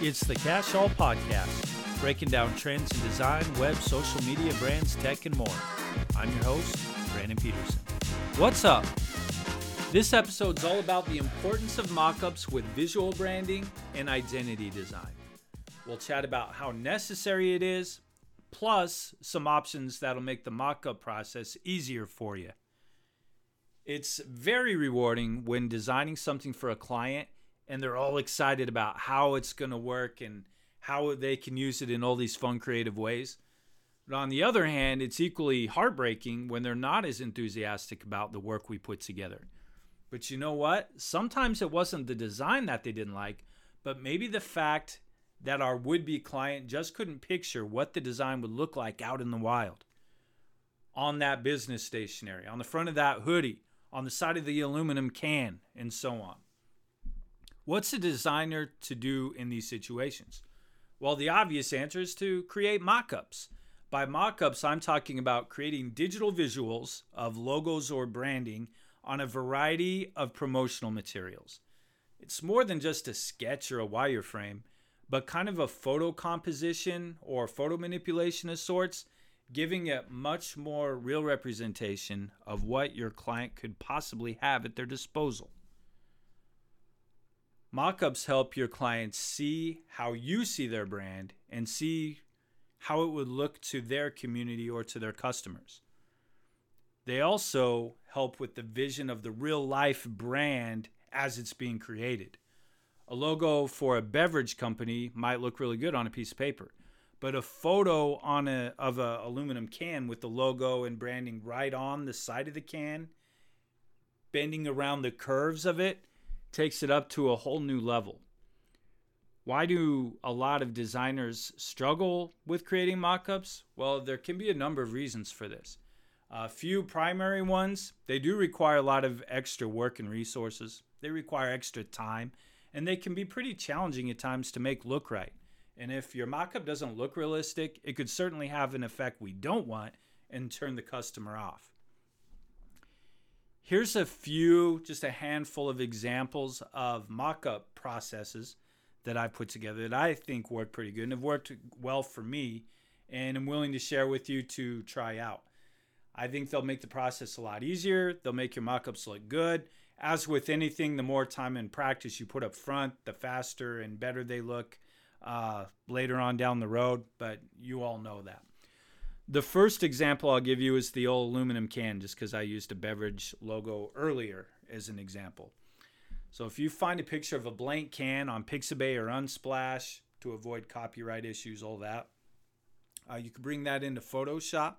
It's the Cash All Podcast, breaking down trends in design, web, social media, brands, tech, and more. I'm your host, Brandon Peterson. What's up? This episode's all about the importance of mockups with visual branding and identity design. We'll chat about how necessary it is, plus some options that'll make the mockup process easier for you. It's very rewarding when designing something for a client and they're all excited about how it's going to work and how they can use it in all these fun, creative ways. But on the other hand, it's equally heartbreaking when they're not as enthusiastic about the work we put together. But you know what? Sometimes it wasn't the design that they didn't like, but maybe the fact that our would-be client just couldn't picture what the design would look like out in the wild. On that business stationery, on the front of that hoodie, on the side of the aluminum can, and so on. What's a designer to do in these situations? Well, the obvious answer is to create mock-ups. By mock-ups, I'm talking about creating digital visuals of logos or branding on a variety of promotional materials. It's more than just a sketch or a wireframe, but kind of a photo composition or photo manipulation of sorts, giving it much more real representation of what your client could possibly have at their disposal. Mockups help your clients see how you see their brand and see how it would look to their community or to their customers. They also help with the vision of the real life brand as it's being created. A logo for a beverage company might look really good on a piece of paper, but a photo of an aluminum can with the logo and branding right on the side of the can, bending around the curves of it, takes it up to a whole new level. Why do a lot of designers struggle with creating mockups? Well, there can be a number of reasons for this. A few primary ones, they do require a lot of extra work and resources. They require extra time, and they can be pretty challenging at times to make look right. And if your mockup doesn't look realistic, it could certainly have an effect we don't want and turn the customer off. Here's just a handful of examples of mock-up processes that I put together that I think work pretty good and have worked well for me and I'm willing to share with you to try out. I think they'll make the process a lot easier. They'll make your mock-ups look good. As with anything, the more time and practice you put up front, the faster and better they look later on down the road, but you all know that. The first example I'll give you is the old aluminum can, just because I used a beverage logo earlier as an example. So if you find a picture of a blank can on Pixabay or Unsplash to avoid copyright issues, all that, you can bring that into Photoshop.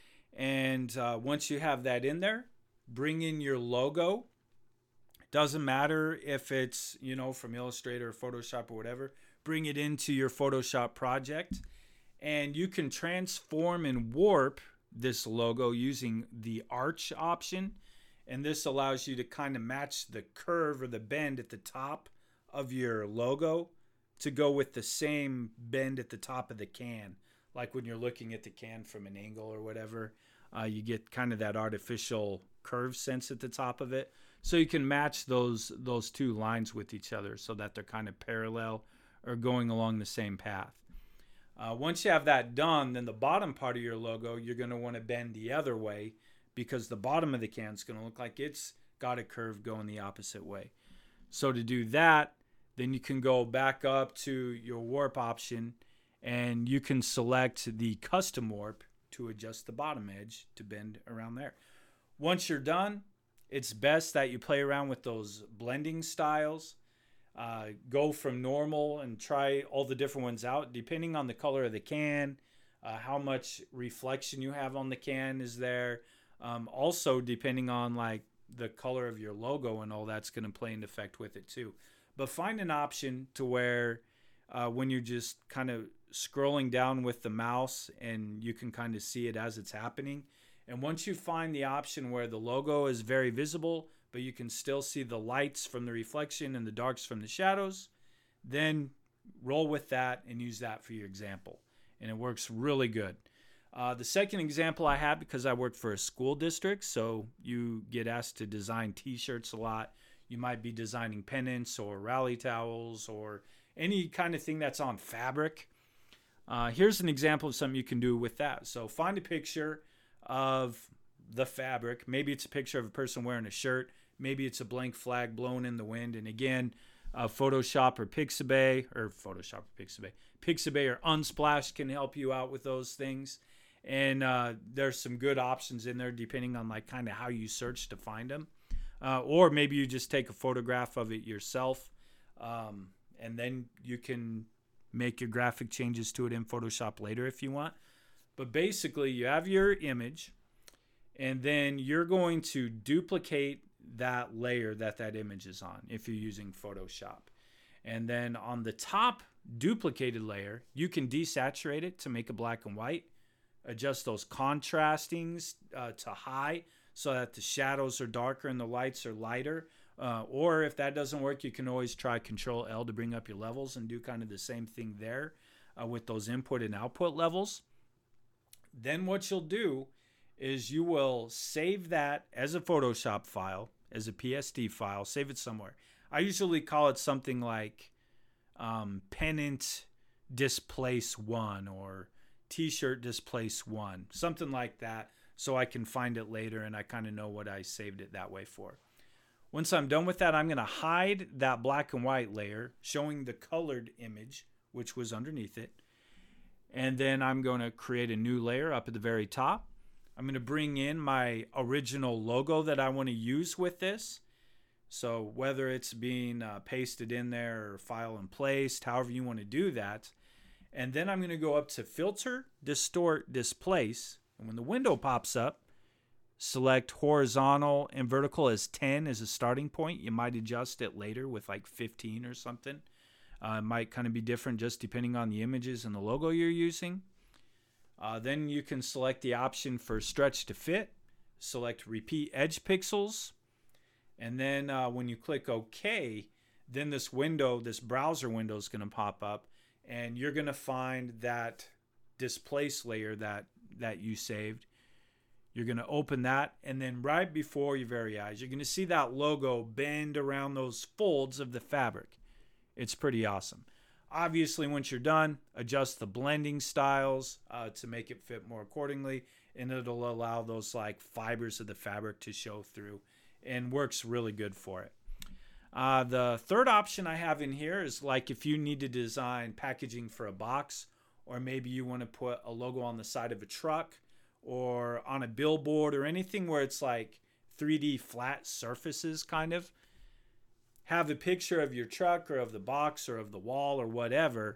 And once you have that in there, bring in your logo. Doesn't matter if it's, from Illustrator or Photoshop or whatever. Bring it into your Photoshop project. And you can transform and warp this logo using the arch option. And this allows you to kind of match the curve or the bend at the top of your logo to go with the same bend at the top of the can. Like when you're looking at the can from an angle or whatever, you get kind of that artificial curve sense at the top of it. So you can match those two lines with each other so that they're kind of parallel or going along the same path. Once you have that done, then the bottom part of your logo, you're going to want to bend the other way because the bottom of the can is going to look like it's got a curve going the opposite way. So to do that, then you can go back up to your warp option and you can select the custom warp to adjust the bottom edge to bend around there. Once you're done, it's best that you play around with those blending styles. Go from normal and try all the different ones out depending on the color of the can, how much reflection you have on the can is there. Also depending on like the color of your logo and all that's going to play into effect with it too. But find an option to where when you're just kind of scrolling down with the mouse and you can kind of see it as it's happening. And once you find the option where the logo is very visible, but you can still see the lights from the reflection and the darks from the shadows, then roll with that and use that for your example. And it works really good. The second example I have, because I work for a school district, so you get asked to design t-shirts a lot. You might be designing pennants or rally towels or any kind of thing that's on fabric. Here's an example of something you can do with that. So find a picture of the fabric. Maybe it's a picture of a person wearing a shirt. Maybe it's a blank flag blown in the wind. And again, Photoshop or Pixabay or Unsplash can help you out with those things. And there's some good options in there depending on like kind of how you search to find them. Or maybe you just take a photograph of it yourself, and then you can make your graphic changes to it in Photoshop later if you want. But basically, you have your image, and then you're going to duplicate that layer that image is on if you're using Photoshop. And then on the top duplicated layer, you can desaturate it to make it black and white, adjust those contrastings to high so that the shadows are darker and the lights are lighter. Or if that doesn't work, you can always try Control L to bring up your levels and do kind of the same thing there with those input and output levels. Then what you'll do is you will save that as a Photoshop file, as a PSD file, save it somewhere. I usually call it something like pennant displace 1 or t-shirt displace 1, something like that, so I can find it later and I kind of know what I saved it that way for. Once I'm done with that, I'm going to hide that black and white layer showing the colored image, which was underneath it. And then I'm going to create a new layer up at the very top. I'm going to bring in my original logo that I want to use with this. So whether it's being pasted in there or file and placed, however you want to do that. And then I'm going to go up to Filter, Distort, Displace. And when the window pops up, select horizontal and vertical as 10 as a starting point. You might adjust it later with like 15 or something. It might kind of be different just depending on the images and the logo you're using. Then you can select the option for stretch to fit. Select repeat edge pixels. And then when you click OK, then this browser window is going to pop up. And you're going to find that displace layer that you saved. You're going to open that, and then right before your very eyes, you're going to see that logo bend around those folds of the fabric. It's pretty awesome. Obviously, once you're done, adjust the blending styles to make it fit more accordingly, and it'll allow those like fibers of the fabric to show through, and works really good for it. The third option I have in here is like if you need to design packaging for a box, or maybe you want to put a logo on the side of a truck, or on a billboard, or anything where it's like 3D flat surfaces kind of. Have a picture of your truck or of the box or of the wall or whatever,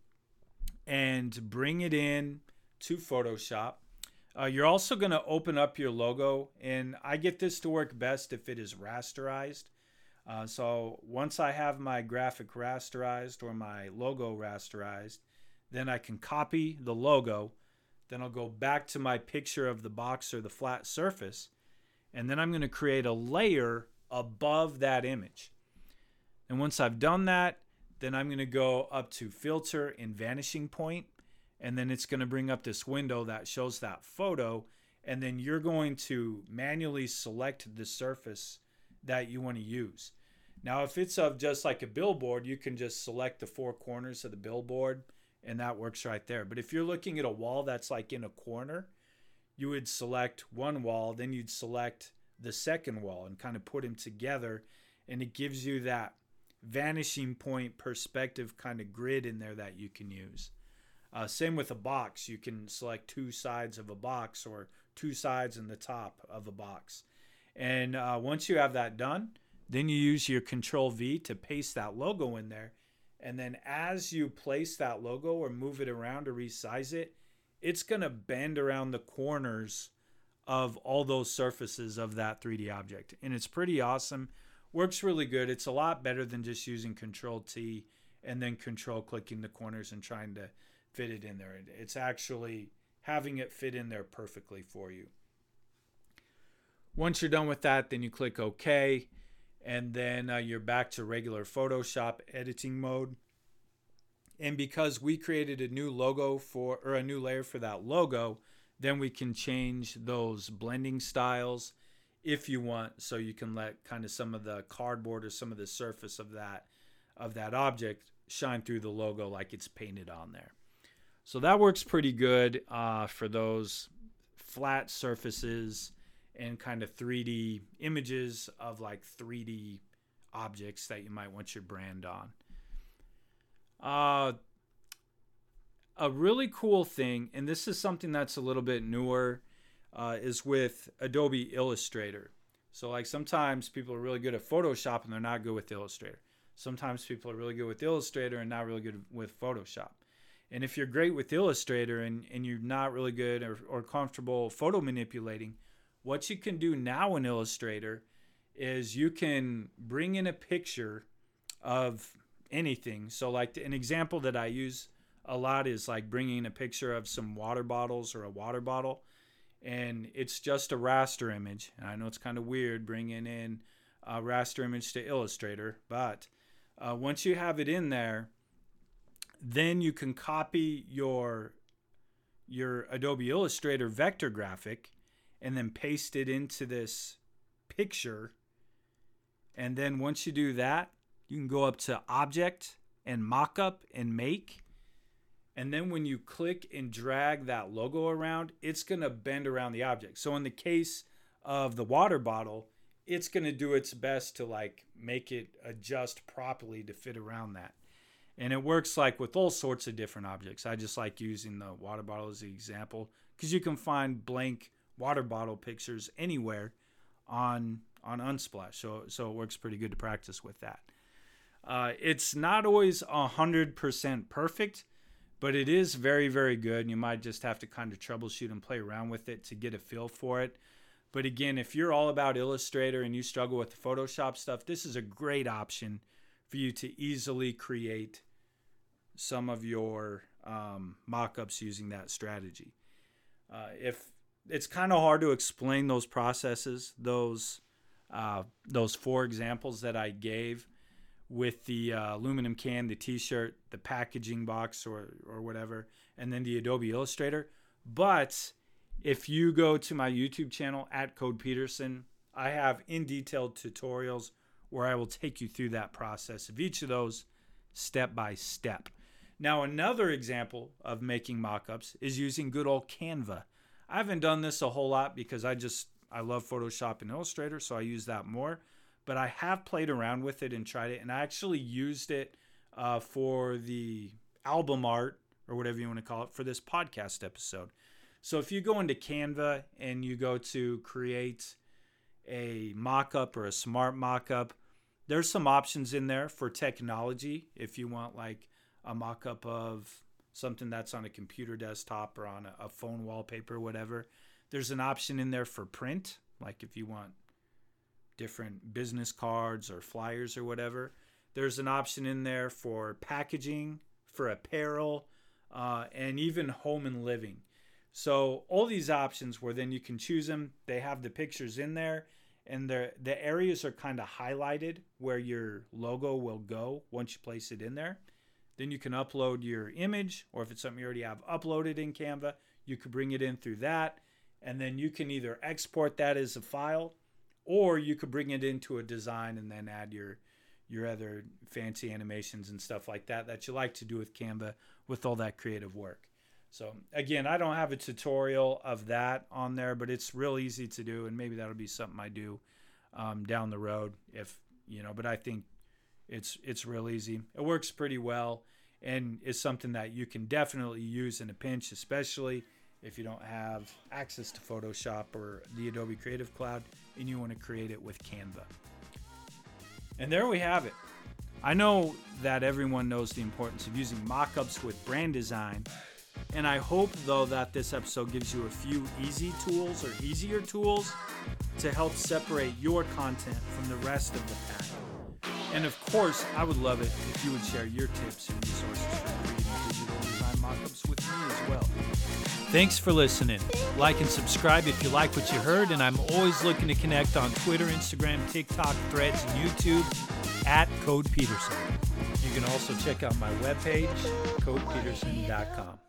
and bring it in to Photoshop. You're also going to open up your logo, and I get this to work best if it is rasterized. So once I have my graphic rasterized or my logo rasterized, then I can copy the logo. Then I'll go back to my picture of the box or the flat surface, and then I'm going to create a layer above that image. And once I've done that, then I'm going to go up to Filter and Vanishing Point, and then it's going to bring up this window that shows that photo, and then you're going to manually select the surface that you want to use. Now, if it's of just like a billboard, you can just select the four corners of the billboard, and that works right there. But if you're looking at a wall that's like in a corner, you would select one wall, then you'd select the second wall and kind of put them together, and it gives you that vanishing point perspective kind of grid in there that you can use. Same with a box. You can select two sides of a box or two sides in the top of a box. And once you have that done, then you use your Control V to paste that logo in there. And then as you place that logo or move it around or resize it, it's going to bend around the corners of all those surfaces of that 3D object. And it's pretty awesome. Works really good. It's a lot better than just using Control T and then Control clicking the corners and trying to fit it in there. It's actually having it fit in there perfectly for you. Once you're done with that, then you click OK. And then you're back to regular Photoshop editing mode. And because we created a new logo a new layer for that logo, then we can change those blending styles if you want. So you can let kind of some of the cardboard or some of the surface of that of that object shine through the logo like it's painted on there. So that works pretty good for those flat surfaces and kind of 3D images of like 3D objects that you might want your brand on. A really cool thing, and this is something that's a little bit newer, is with Adobe Illustrator. So like sometimes people are really good at Photoshop and they're not good with Illustrator. Sometimes people are really good with Illustrator and not really good with Photoshop. And if you're great with Illustrator and you're not really good or comfortable photo manipulating, what you can do now in Illustrator is you can bring in a picture of anything. So like an example that I use a lot is like bringing a picture of some water bottles or a water bottle, and it's just a raster image. And I know it's kind of weird bringing in a raster image to Illustrator, but once you have it in there, then you can copy your Adobe Illustrator vector graphic and then paste it into this picture. And then once you do that, you can go up to Object and Mockup and Make. And then when you click and drag that logo around, it's going to bend around the object. So in the case of the water bottle, it's going to do its best to like make it adjust properly to fit around that. And it works like with all sorts of different objects. I just like using the water bottle as an example because you can find blank water bottle pictures anywhere on Unsplash. So it works pretty good to practice with that. It's not always 100% perfect, but it is very, very good. And you might just have to kind of troubleshoot and play around with it to get a feel for it. But again, if you're all about Illustrator and you struggle with the Photoshop stuff, this is a great option for you to easily create some of your mock-ups using that strategy. If it's kind of hard to explain those processes, those 4 examples that I gave with the aluminum can, the t-shirt, the packaging box or whatever, and then the Adobe Illustrator. But if you go to my YouTube channel at Code Peterson, I have in detailed tutorials where I will take you through that process of each of those step by step. Now, another example of making mock-ups is using good old Canva. I haven't done this a whole lot because I love Photoshop and Illustrator, so I use that more. But I have played around with it and tried it, and I actually used it for the album art, or whatever you want to call it, for this podcast episode. So if you go into Canva and you go to create a mock-up or a smart mock-up, there's some options in there for technology. If you want like a mock-up of something that's on a computer desktop or on a phone wallpaper or whatever, there's an option in there for print, like if you want different business cards or flyers or whatever. There's an option in there for packaging, for apparel, and even home and living. So all these options where then you can choose them, they have the pictures in there, and the areas are kind of highlighted where your logo will go once you place it in there. Then you can upload your image, or if it's something you already have uploaded in Canva, you could bring it in through that, and then you can either export that as a file, or you could bring it into a design and then add your other fancy animations and stuff like that you like to do with Canva with all that creative work. So again, I don't have a tutorial of that on there, but it's real easy to do, and maybe that'll be something I do down the road but I think it's real easy. It works pretty well, and it's something that you can definitely use in a pinch, especially if you don't have access to Photoshop or the Adobe Creative Cloud and you want to create it with Canva. And there we have it. I know that everyone knows the importance of using mock-ups with brand design, and I hope, though, that this episode gives you a few easier tools to help separate your content from the rest of the pack. And of course, I would love it if you would share your tips and resources for creating digital design mockups with me as well. Thanks for listening. Like and subscribe if you like what you heard, and I'm always looking to connect on Twitter, Instagram, TikTok, Threads, and YouTube at Code Peterson. You can also check out my webpage, codepeterson.com.